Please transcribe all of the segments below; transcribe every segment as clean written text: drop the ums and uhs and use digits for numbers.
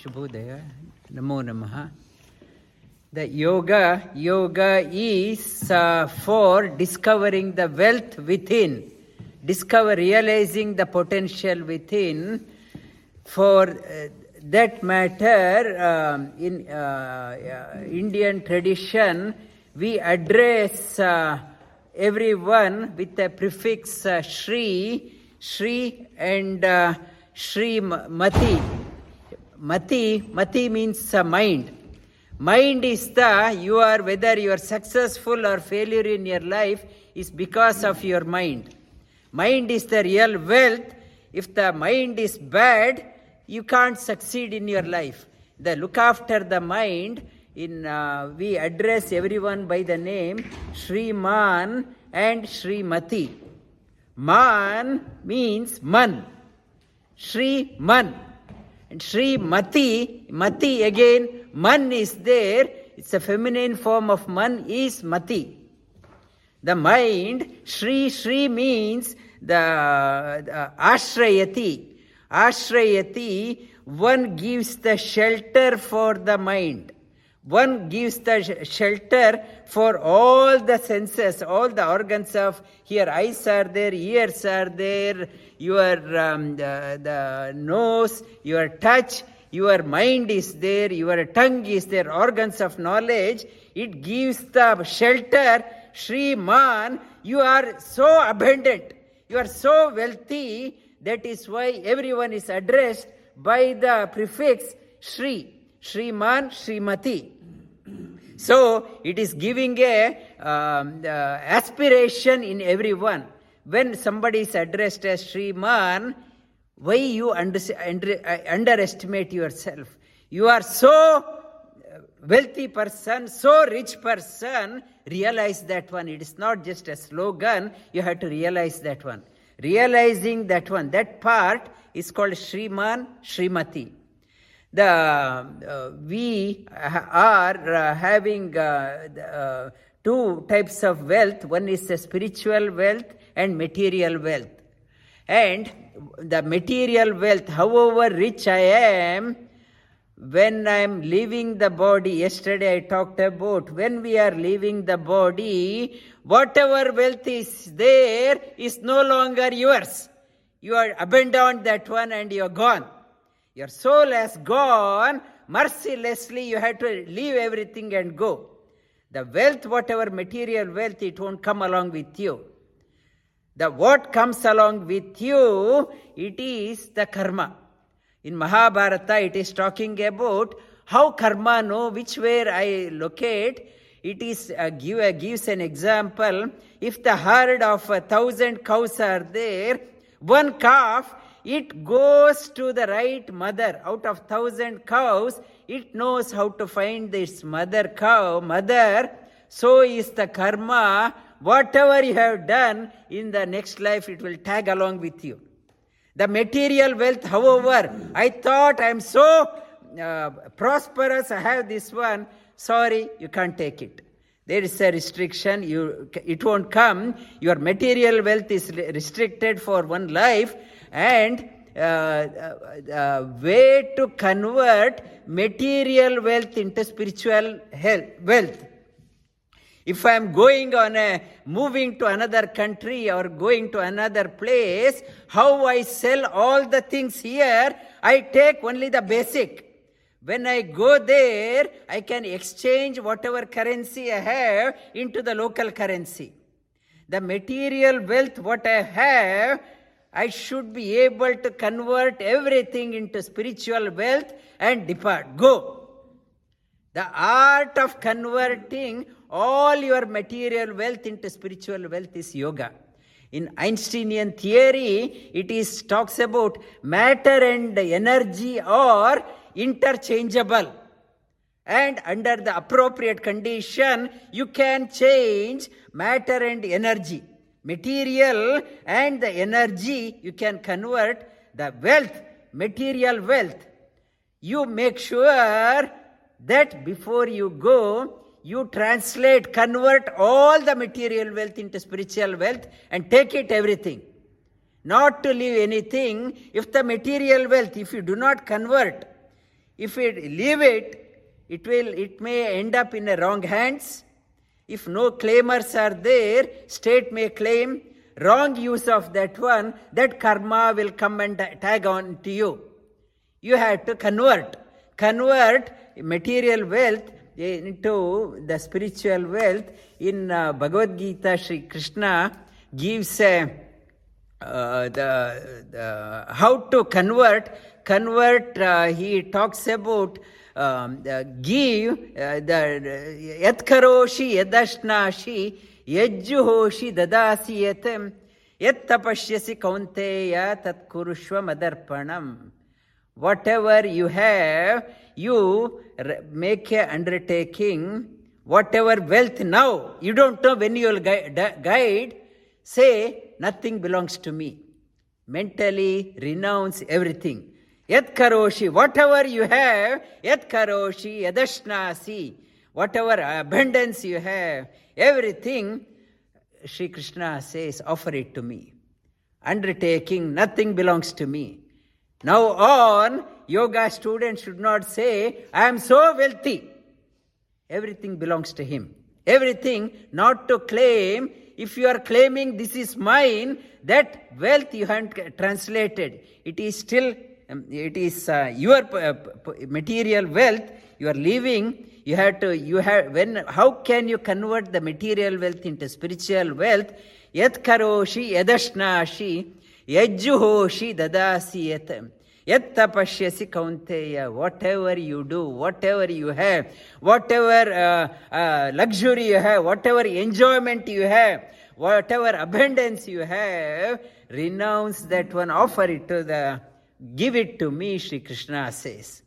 Shubhodaya, Namo Namaha. The yoga is for discovering the wealth within, realizing the potential within. For that matter, in Indian tradition, we address everyone with the prefix Shri and Shri Mati. Mati means mind. Mind is whether you are successful or failure in your life is because of your mind. Mind is the real wealth. If the mind is bad, you can't succeed in your life. Look after the mind. We address everyone by the name Shri Man and Shri Mati. Man means Man. Shri Man. And Shri Mati again, Man is there. It's a feminine form of Man is Mati. The mind, Shri means the Ashrayati. Ashrayati, one gives the shelter for the mind. One gives the shelter for all the senses, all the organs of here. Eyes are there, ears are there, your the nose, your touch, your mind is there, your tongue is there, organs of knowledge. It gives the shelter. Shri Man, you are so abundant, you are so wealthy. That is why everyone is addressed by the prefix Shri. Shri Man, Shri Mati. So, it is giving a aspiration in everyone. When somebody is addressed as Shri Man, why you underestimate yourself? You are so wealthy person, so rich person, realize that one. It is not just a slogan, you have to realize that one. Realizing that one, that part is called Shri Man, Shri Mati. We are having two types of wealth. One is the spiritual wealth and material wealth. And the material wealth, however rich I am, when I am leaving the body, yesterday I talked about, when we are leaving the body, whatever wealth is there is no longer yours. You are abandoned that one and you are gone. Your soul has gone, mercilessly you have to leave everything and go. The wealth, whatever material wealth, it won't come along with you. What comes along with you, it is the karma. In Mahabharata, it is talking about how karma know which way I locate. It is gives an example. If the herd of 1,000 cows are there, one calf, it goes to the right mother. Out of 1,000 cows, it knows how to find this mother. So is the karma. Whatever you have done in the next life, it will tag along with you. The material wealth, however, I thought I am so prosperous, I have this one. Sorry, you can't take it. There is a restriction. It won't come. Your material wealth is restricted for one life. And way to convert material wealth into spiritual wealth. If I am moving to another country or going to another place, how I sell all the things here, I take only the basic. When I go there, I can exchange whatever currency I have into the local currency. The material wealth, what I have, I should be able to convert everything into spiritual wealth and depart. Go. The art of converting all your material wealth into spiritual wealth is yoga. In Einsteinian theory, it talks about matter and energy are interchangeable. And under the appropriate condition, you can change matter and energy. Material and the energy, you can convert the wealth, material wealth. You make sure that before you go, you convert all the material wealth into spiritual wealth and take it everything. Not to leave anything. If the material wealth, if you do not convert, If we leave it, it may end up in the wrong hands. If no claimers are there, state may claim wrong use of that one, that karma will come and tag on to you. You have to convert material wealth into the spiritual wealth. In Bhagavad Gita, Sri Krishna gives how to convert. He talks about give yat karoshi yadashnashi yajjuhoshi dadasi yatam yat tapashyasi kaunteya tat kurushva madarpanam. Whatever you have, you make a undertaking. Whatever wealth now, you don't know when you will guide, say, nothing belongs to me. Mentally renounce everything. Yat karoshi, whatever you have, yat karoshi, yadashnasi, whatever abundance you have, everything, Sri Krishna says, offer it to me. Undertaking, nothing belongs to me. Now on, yoga students should not say, I am so wealthy. Everything belongs to him. Everything, not to claim. If you are claiming this is mine, that wealth you haven't translated. It is still, your material wealth you are leaving. How can you convert the material wealth into spiritual wealth? Yat karoshi yadashnashi yajjuhoshi dadasi yatam. Yat tapashyasi kaunteya. Whatever you do, whatever you have, whatever luxury you have, whatever enjoyment you have, whatever abundance you have, renounce that one, offer it to give it to me, Sri Krishna says.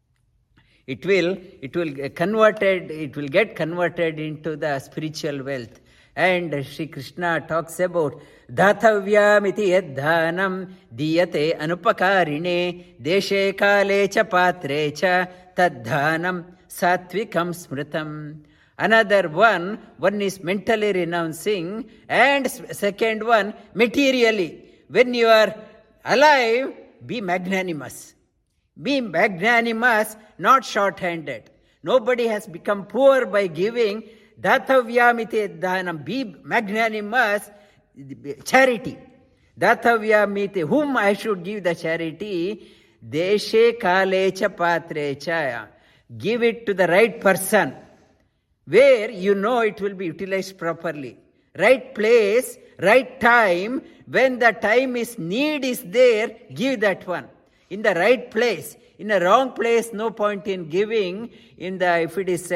It will get converted into the spiritual wealth. And Sri Krishna talks about Dhathavyamiti yadhanam diyate anupakarine deshe kale cha patre cha tadhanam satvikam smritam. Another one is mentally renouncing, and second one, materially. When you are alive, be magnanimous. Be magnanimous, not short-handed. Nobody has become poor by giving. Dhathavyamiti dhanam, be magnanimous, charity. Dhathavyamiti, whom I should give the charity? Deshe kale cha patre cha. Give it to the right person, where you know it will be utilized properly. Right place, right time. When the time need is there, give that one. In the right place. In a wrong place, no point in giving. If it is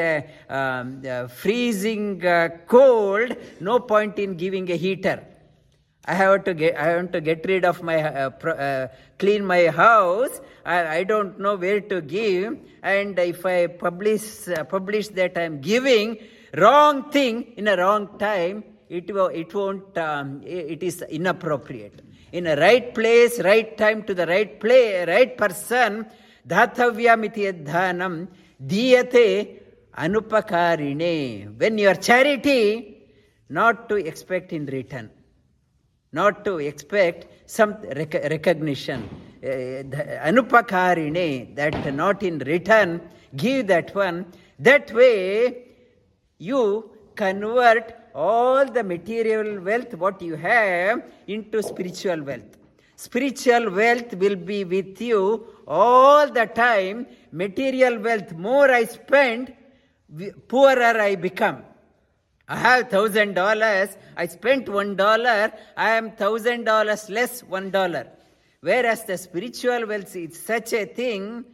freezing cold, no point in giving a heater. I want to get rid of my clean my house. I don't know where to give, and if I publish that I am giving wrong thing in a wrong time, it won't. It is inappropriate. In a right place, right time, to the right person. Dhathavyamiti yadhanam diyate anupakarine. When you are charity, not to expect in return. Not to expect some recognition. Anupakarine, that not in return, give that one. That way, you convert all the material wealth, what you have, into spiritual wealth. Spiritual wealth will be with you all the time. Material wealth, more I spend, poorer I become. I have $1,000, I spent $1, I am $1,000 less $1. Whereas the spiritual wealth is such a thing,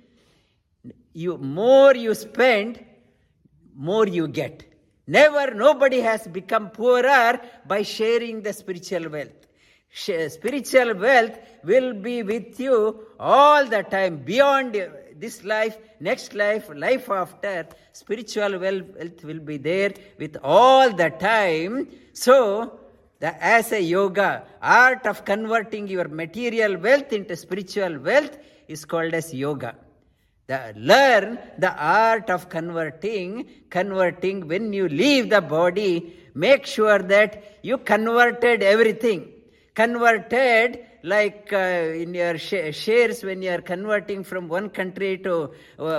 more you spend, more you get. Nobody has become poorer by sharing the spiritual wealth. Spiritual wealth will be with you all the time, beyond this life, next life, life after. Spiritual wealth will be there with all the time. So, as a yoga, art of converting your material wealth into spiritual wealth is called as yoga. Learn the art of converting when you leave the body. Make sure that you converted everything. converted, like in your shares, when you are converting from one country to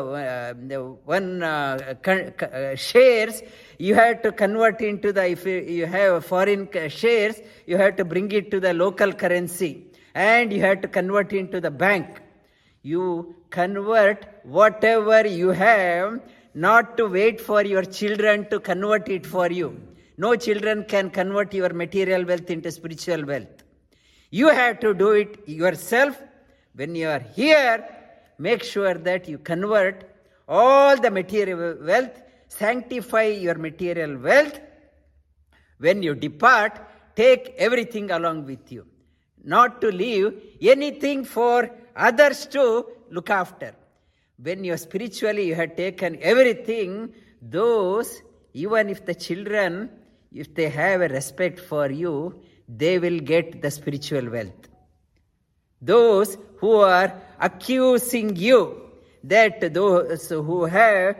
shares, you have to convert into the, if you have foreign shares, you have to bring it to the local currency and you have to convert into the bank. You convert whatever you have, not to wait for your children to convert it for you. No children can convert your material wealth into spiritual wealth. You have to do it yourself. When you are here, make sure that you convert all the material wealth, sanctify your material wealth. When you depart, take everything along with you. Not to leave anything for others to look after. When you spiritually you have taken everything, those, even if the children, if they have a respect for you, they will get the spiritual wealth. Those who are accusing you, that those who have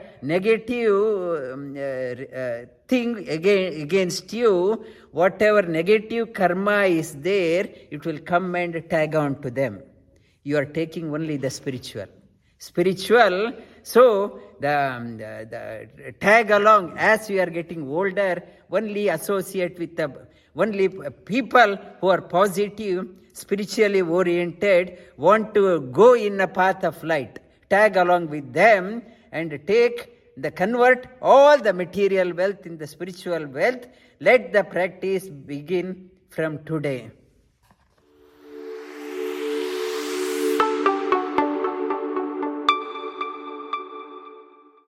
negative thing against you, whatever negative karma is there, it will come and tag on to them. You are taking only the spiritual. So the tag along, as we are getting older, only associate with the only people who are positive, spiritually oriented, want to go in a path of light. Tag along with them and convert all the material wealth in the spiritual wealth. Let the practice begin from today.